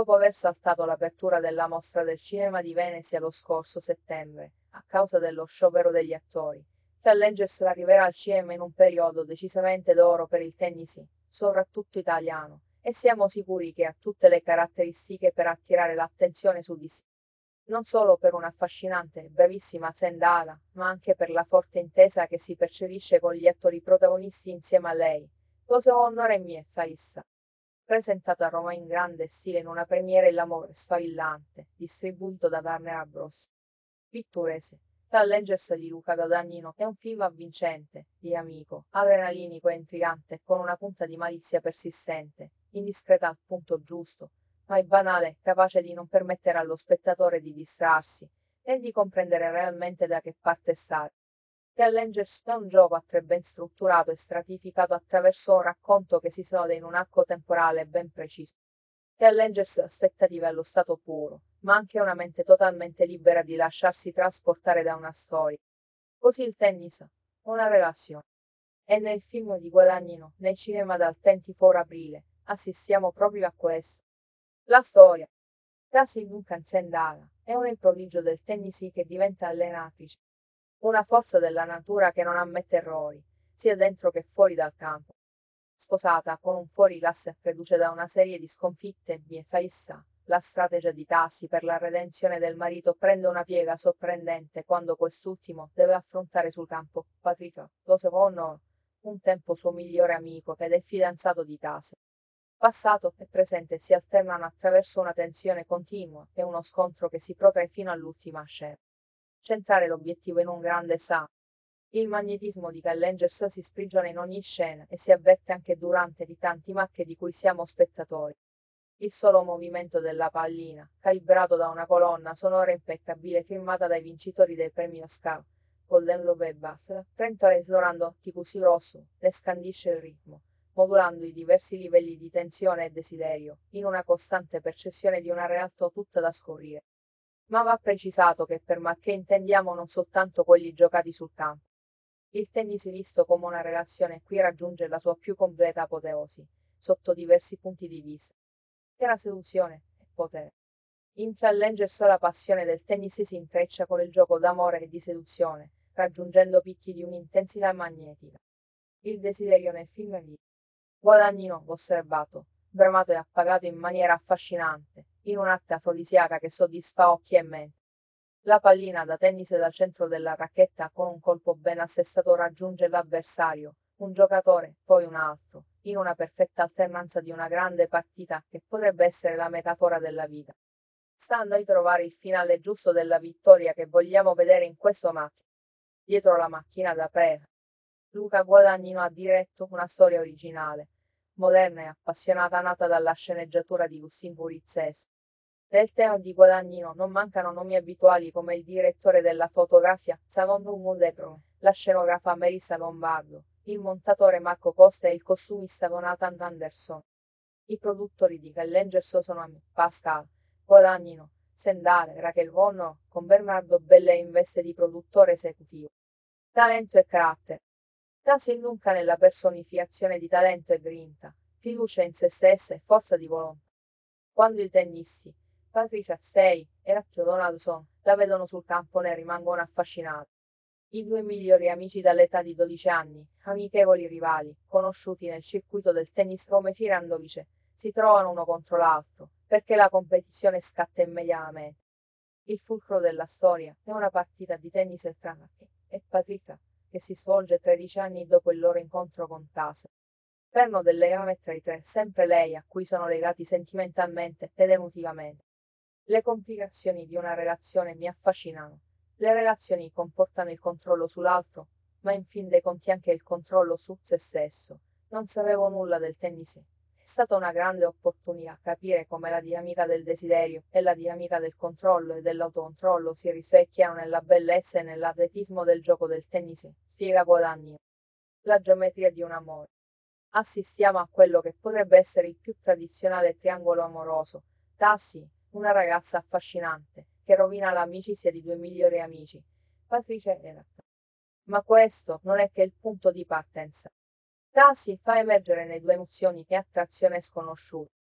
Dopo aver saltato l'apertura della Mostra del Cinema di Venezia lo scorso settembre, a causa dello sciopero degli attori, Challengers arriverà al cinema in un periodo decisamente d'oro per il tennis, soprattutto italiano, e siamo sicuri che ha tutte le caratteristiche per attirare l'attenzione su di sé. Non solo per un'affascinante e bravissima Zendaya, ma anche per la forte intesa che si percepisce con gli attori protagonisti insieme a lei. Cosa onore mie Faissa. Presentato a Roma in grande stile in una premiere Il l'amore sfavillante, distribuito da Warner Bros. Pitturese. Challengers di Luca Guadagnino è un film avvincente, di amico, adrenalinico e intrigante, con una punta di malizia persistente, indiscreta al punto giusto, ma è banale, capace di non permettere allo spettatore di distrarsi, e di comprendere realmente da che parte stare. Challengers è un gioco a tre ben strutturato e stratificato attraverso un racconto che si snode in un arco temporale ben preciso. Challengers aspettative allo stato puro, ma anche una mente totalmente libera di lasciarsi trasportare da una storia. Così il tennis, una relazione. E nel film di Guadagnino, nel cinema dal 24 aprile, assistiamo proprio a questo. La storia. Casey Duncan Zendaya è un prodigio del tennis che diventa allenatrice. Una forza della natura che non ammette errori, sia dentro che fuori dal campo. Sposata con un fuorilasse reduce da una serie di sconfitte, Faissa, la strategia di Tassi per la redenzione del marito prende una piega sorprendente quando quest'ultimo deve affrontare sul campo Patricia, lo secondo, un tempo suo migliore amico ed è fidanzato di Tassi. Passato e presente si alternano attraverso una tensione continua e uno scontro che si protrae fino all'ultima scena. Centrare l'obiettivo in un grande sa. Il magnetismo di Challengers si sprigiona in ogni scena e si avverte anche durante di tanti macche di cui siamo spettatori. Il solo movimento della pallina, calibrato da una colonna sonora impeccabile firmata dai vincitori dei premi Oscar, Golden Globe e BAFTA, Trento esplorando Atticus Rosso, ne scandisce il ritmo, modulando i diversi livelli di tensione e desiderio, in una costante percezione di una realtà tutta da scoprire. Ma va precisato che per macché intendiamo non soltanto quelli giocati sul campo. Il tennis visto come una relazione qui raggiunge la sua più completa apoteosi, sotto diversi punti di vista. Era seduzione e potere. In Challengers la passione del tennis si intreccia con il gioco d'amore e di seduzione, raggiungendo picchi di un'intensità magnetica. Il desiderio nel film è Guadagnino, osservato, bramato e appagato in maniera affascinante, in un'arte afrodisiaca che soddisfa occhi e mente. La pallina da tennis dal centro della racchetta con un colpo ben assestato raggiunge l'avversario, un giocatore, poi un altro, in una perfetta alternanza di una grande partita che potrebbe essere la metafora della vita. Sta a noi trovare il finale giusto della vittoria che vogliamo vedere in questo match. Dietro la macchina da presa. Luca Guadagnino ha diretto una storia originale, moderna e appassionata nata dalla sceneggiatura di Lustin Purizzes. Nel tema di Guadagnino non mancano nomi abituali come il direttore della fotografia, Savon Mundepro, la scenografa Melissa Lombardo, il montatore Marco Costa e il costumista Jonathan Anderson. I produttori di Challengers sono Pascal, Guadagnino, Zendaya, Raquel Bonno, con Bernardo Belle in veste di produttore esecutivo. Talento e carattere. Tasi nunca nella personificazione di talento e grinta, fiducia in se stessa e forza di volontà. Quando i tennisti, Patricia Stay e Rachel Donaldson, la vedono sul campo ne rimangono affascinati. I due migliori amici dall'età di 12 anni, amichevoli rivali, conosciuti nel circuito del tennis come Firandovice, si trovano uno contro l'altro, perché la competizione scatta immediatamente. Il fulcro della storia è una partita di tennis tra Rachel e Patricia, che si svolge 13 anni dopo il loro incontro con Tase. Perno del legame tra i tre, sempre lei a cui sono legati sentimentalmente ed emotivamente. Le complicazioni di una relazione mi affascinano. Le relazioni comportano il controllo sull'altro, ma in fin dei conti anche il controllo su se stesso. Non sapevo nulla del tennis. È stata una grande opportunità capire come la dinamica del desiderio e la dinamica del controllo e dell'autocontrollo si rispecchiano nella bellezza e nell'atletismo del gioco del tennis, spiega Guadagni. La geometria di un amore. Assistiamo a quello che potrebbe essere il più tradizionale triangolo amoroso. Tassi, una ragazza affascinante, che rovina l'amicizia di due migliori amici, Patricia e Rachel. Ma questo non è che il punto di partenza. Tassi fa emergere nei due emozioni e attrazione sconosciuta.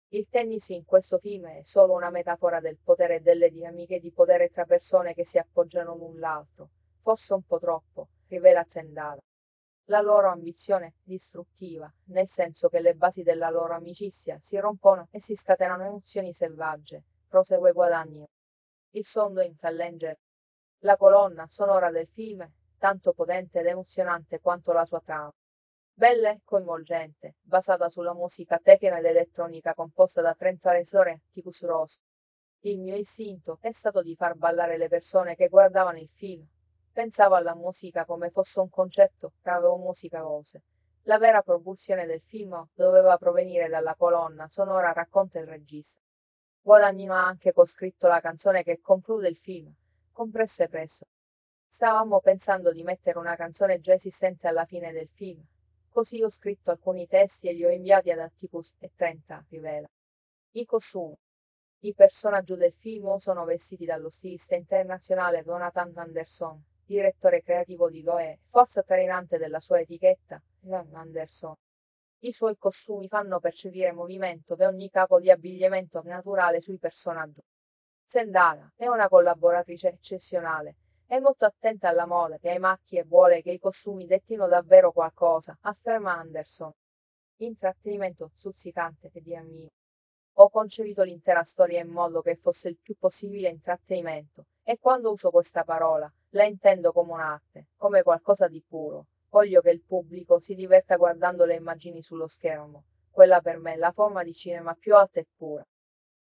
Il tennis in questo film è solo una metafora del potere e delle dinamiche di potere tra persone che si appoggiano l'un l'altro, forse un po' troppo, rivela Zendaya. La loro ambizione distruttiva, nel senso che le basi della loro amicizia si rompono e si scatenano emozioni selvagge, prosegue Guadagnino. Il Sondo in Challenger. La colonna sonora del film è tanto potente ed emozionante quanto la sua trama. Bella e coinvolgente, basata sulla musica techno ed elettronica composta da Trent Reznor e Atticus Ross. Il mio istinto è stato di far ballare le persone che guardavano il film. Pensavo alla musica come fosse un concetto, avevo musica voce. La vera propulsione del film doveva provenire dalla colonna sonora, racconta il regista. Guadagnino ha anche coscritto la canzone che conclude il film, Compresse presso. Stavamo pensando di mettere una canzone già esistente alla fine del film. Così ho scritto alcuni testi e li ho inviati ad Atticus e 30, rivela. I costumi. I personaggi del film sono vestiti dallo stilista internazionale Jonathan Anderson, direttore creativo di Loe, forza trainante della sua etichetta, Ian Anderson. I suoi costumi fanno percepire movimento e ogni capo di abbigliamento naturale sui personaggi. Zendaya è una collaboratrice eccezionale. È molto attenta alla moda e ai macchi e vuole che i costumi dettino davvero qualcosa, afferma Anderson. Intrattenimento stuzzicante e di amico. Ho concepito l'intera storia in modo che fosse il più possibile intrattenimento, e quando uso questa parola, la intendo come un'arte, come qualcosa di puro. Voglio che il pubblico si diverta guardando le immagini sullo schermo. Quella per me è la forma di cinema più alta e pura.